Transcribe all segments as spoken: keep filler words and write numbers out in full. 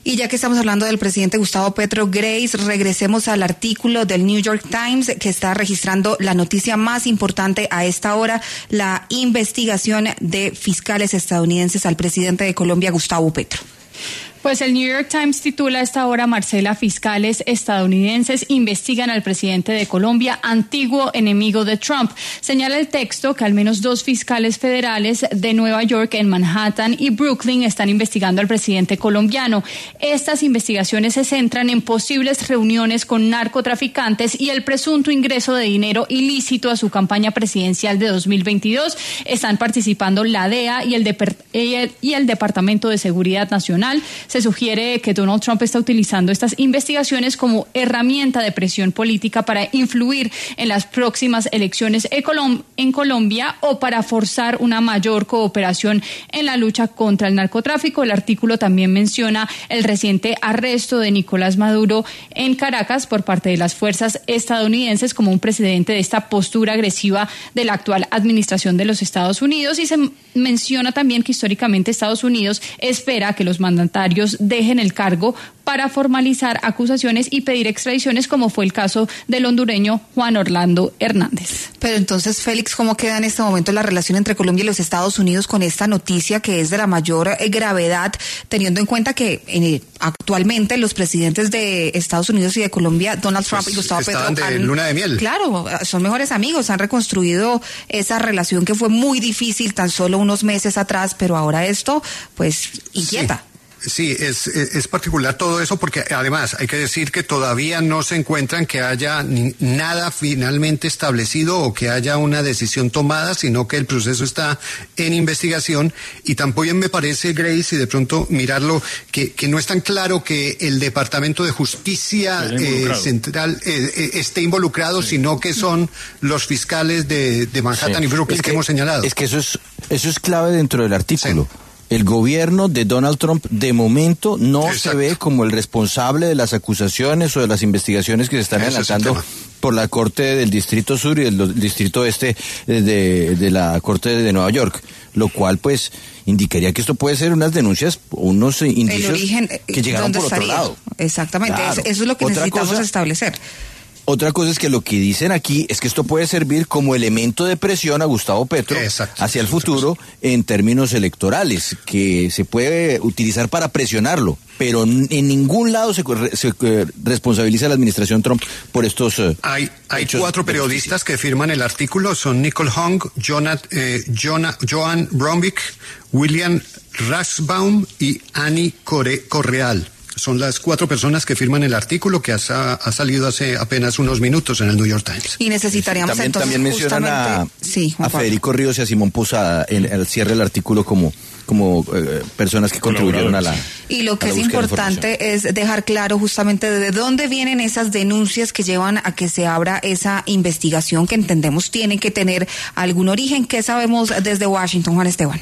Y ya que estamos hablando del presidente Gustavo Petro, Grace, regresemos al artículo del New York Times que está registrando la noticia más importante a esta hora, la investigación de fiscales estadounidenses al presidente de Colombia, Gustavo Petro. Pues el New York Times titula a esta hora, Marcela, fiscales estadounidenses investigan al presidente de Colombia, antiguo enemigo de Trump. Señala el texto que al menos dos fiscales federales de Nueva York, en Manhattan y Brooklyn, están investigando al presidente colombiano. Estas investigaciones se centran en posibles reuniones con narcotraficantes y el presunto ingreso de dinero ilícito a su campaña presidencial de dos mil veintidós. Están participando la D E A y el, Dep- y el Departamento de Seguridad Nacional. Se sugiere que Donald Trump está utilizando estas investigaciones como herramienta de presión política para influir en las próximas elecciones en Colombia o para forzar una mayor cooperación en la lucha contra el narcotráfico. El artículo también menciona el reciente arresto de Nicolás Maduro en Caracas por parte de las fuerzas estadounidenses como un precedente de esta postura agresiva de la actual administración de los Estados Unidos, y se menciona también que históricamente Estados Unidos espera que los mandatarios dejen el cargo para formalizar acusaciones y pedir extradiciones, como fue el caso del hondureño Juan Orlando Hernández. Pero entonces, Félix, ¿cómo queda en este momento la relación entre Colombia y los Estados Unidos con esta noticia que es de la mayor eh, gravedad, teniendo en cuenta que eh, actualmente los presidentes de Estados Unidos y de Colombia, Donald Trump pues y Gustavo Petro, estaban de han, luna de miel? Claro, son mejores amigos, han reconstruido esa relación que fue muy difícil tan solo unos meses atrás, pero ahora esto, pues, inquieta. Sí. Sí, es, es particular todo eso porque además hay que decir que todavía no se encuentran que haya ni, nada finalmente establecido o que haya una decisión tomada, sino que el proceso está en investigación, y tampoco me parece, Grace, y de pronto mirarlo, que, que no es tan claro que el Departamento de Justicia eh, Central eh, eh, esté involucrado, sí. sino que son los fiscales de, de Manhattan sí. y Brooklyn es que, que hemos señalado. Es que eso es, eso es clave dentro del artículo. Sí. El gobierno de Donald Trump de momento no Exacto. se ve como el responsable de las acusaciones o de las investigaciones que se están adelantando por la Corte del Distrito Sur y el Distrito Este de, de la Corte de Nueva York, lo cual pues indicaría que esto puede ser unas denuncias, unos indicios el origen, que llegaron por estaría? otro lado. Exactamente, claro. eso, eso es lo que Otra necesitamos cosa, establecer. Otra cosa es que lo que dicen aquí es que esto puede servir como elemento de presión a Gustavo Petro Exacto, hacia el futuro en términos electorales, que se puede utilizar para presionarlo, pero en ningún lado se, se responsabiliza a la administración Trump por estos uh, Hay, hay cuatro periodistas que firman el artículo, son Nicole Hong, Jonah, eh, Jonah, Joan Bromwich, William Rathbaum y Annie Corre, Correal. Son las cuatro personas que firman el artículo que ha, ha salido hace apenas unos minutos en el New York Times. Y necesitaríamos también, entonces también mencionan a, sí, a Federico Ríos y a Simón Posada en el cierre del artículo como, como eh, personas que contribuyeron a la Y lo que es importante es dejar claro justamente de dónde vienen esas denuncias que llevan a que se abra esa investigación que entendemos tiene que tener algún origen. ¿Qué sabemos desde Washington, Juan Esteban?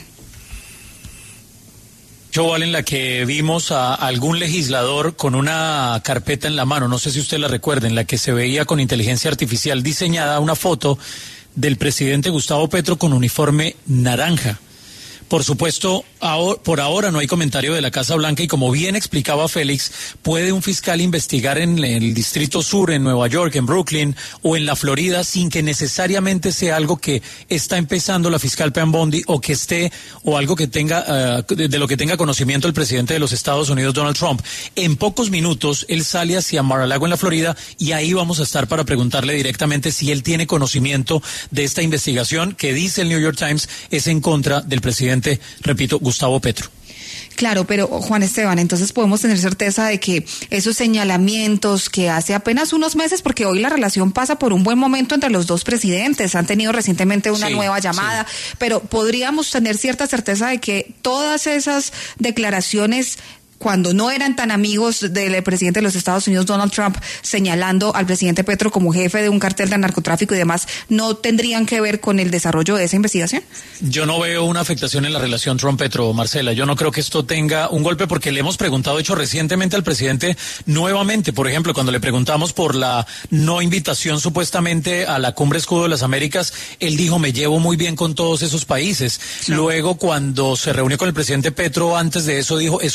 En la que vimos a algún legislador con una carpeta en la mano, no sé si usted la recuerda, en la que se veía con inteligencia artificial diseñada una foto del presidente Gustavo Petro con uniforme naranja. Por supuesto, ahora, por ahora no hay comentario de la Casa Blanca y como bien explicaba Félix, puede un fiscal investigar en el Distrito Sur, en Nueva York, en Brooklyn o en la Florida sin que necesariamente sea algo que está empezando la fiscal Pam Bondi o que esté o algo que tenga uh, de, de lo que tenga conocimiento el presidente de los Estados Unidos, Donald Trump. En pocos minutos él sale hacia Mar-a-Lago en la Florida y ahí vamos a estar para preguntarle directamente si él tiene conocimiento de esta investigación que dice el New York Times es en contra del presidente, repito, Gustavo Petro. Claro, pero Juan Esteban, entonces podemos tener certeza de que esos señalamientos que hace apenas unos meses, porque hoy la relación pasa por un buen momento entre los dos presidentes, han tenido recientemente una sí, nueva llamada, sí. pero podríamos tener cierta certeza de que todas esas declaraciones, cuando no eran tan amigos del presidente de los Estados Unidos, Donald Trump, señalando al presidente Petro como jefe de un cartel de narcotráfico y demás, ¿no tendrían que ver con el desarrollo de esa investigación? Yo no veo una afectación en la relación Trump-Petro, Marcela. Yo no creo que esto tenga un golpe porque le hemos preguntado, hecho, recientemente al presidente nuevamente. Por ejemplo, cuando le preguntamos por la no invitación supuestamente a la Cumbre Escudo de las Américas, él dijo, me llevo muy bien con todos esos países. Sí. Luego, cuando se reunió con el presidente Petro, antes de eso dijo, es un gran honor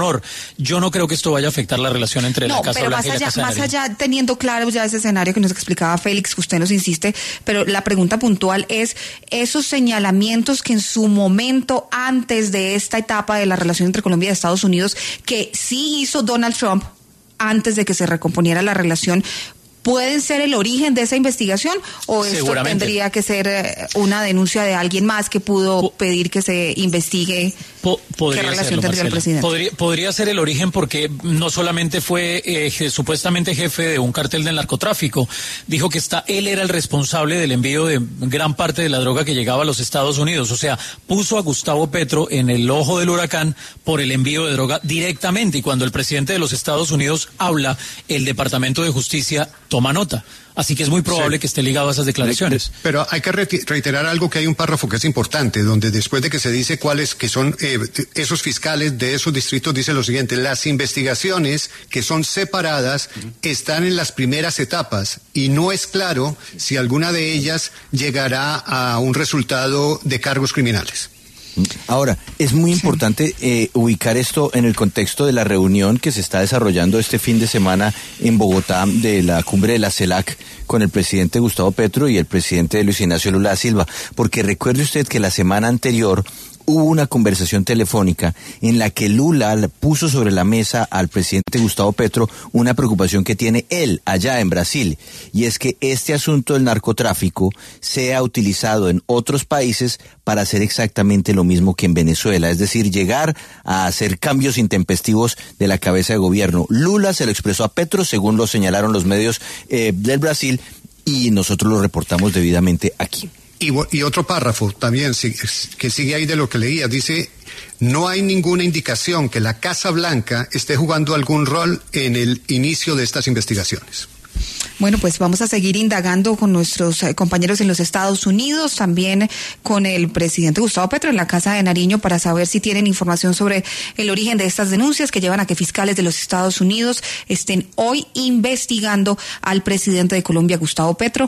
honor. Yo no creo que esto vaya a afectar la relación entre no, la Casa Blanca y la Casa de Nariño. Más allá, teniendo claro ya ese escenario que nos explicaba Félix, que usted nos insiste, pero la pregunta puntual es, esos señalamientos que en su momento, antes de esta etapa de la relación entre Colombia y Estados Unidos, que sí hizo Donald Trump, antes de que se recomponiera la relación, ¿pueden ser el origen de esa investigación o esto tendría que ser una denuncia de alguien más que pudo pedir que se investigue po podría qué relación serlo, tendría Marcela. el presidente? Podría, podría ser el origen porque no solamente fue eh, supuestamente jefe de un cartel del narcotráfico, dijo que está, él era el responsable del envío de gran parte de la droga que llegaba a los Estados Unidos, o sea, puso a Gustavo Petro en el ojo del huracán por el envío de droga directamente, y cuando el presidente de los Estados Unidos habla, el Departamento de Justicia toma nota. Así que es muy probable sí. que esté ligado a esas declaraciones. Pero hay que reiterar algo, que hay un párrafo que es importante, donde después de que se dice cuáles que son eh, esos fiscales de esos distritos, dice lo siguiente: las investigaciones que son separadas están en las primeras etapas y no es claro si alguna de ellas llegará a un resultado de cargos criminales. Ahora, es muy importante eh, ubicar esto en el contexto de la reunión que se está desarrollando este fin de semana en Bogotá de la cumbre de la CELAC con el presidente Gustavo Petro y el presidente Luis Ignacio Lula da Silva, porque recuerde usted que la semana anterior hubo una conversación telefónica en la que Lula puso sobre la mesa al presidente Gustavo Petro una preocupación que tiene él allá en Brasil, y es que este asunto del narcotráfico sea utilizado en otros países para hacer exactamente lo mismo que en Venezuela, es decir, llegar a hacer cambios intempestivos de la cabeza de gobierno. Lula se lo expresó a Petro, según lo señalaron los medios eh, del Brasil, y nosotros lo reportamos debidamente aquí. Y, y otro párrafo también que sigue ahí de lo que leía, dice: no hay ninguna indicación que la Casa Blanca esté jugando algún rol en el inicio de estas investigaciones. Bueno, pues vamos a seguir indagando con nuestros compañeros en los Estados Unidos, también con el presidente Gustavo Petro en la Casa de Nariño, para saber si tienen información sobre el origen de estas denuncias que llevan a que fiscales de los Estados Unidos estén hoy investigando al presidente de Colombia, Gustavo Petro,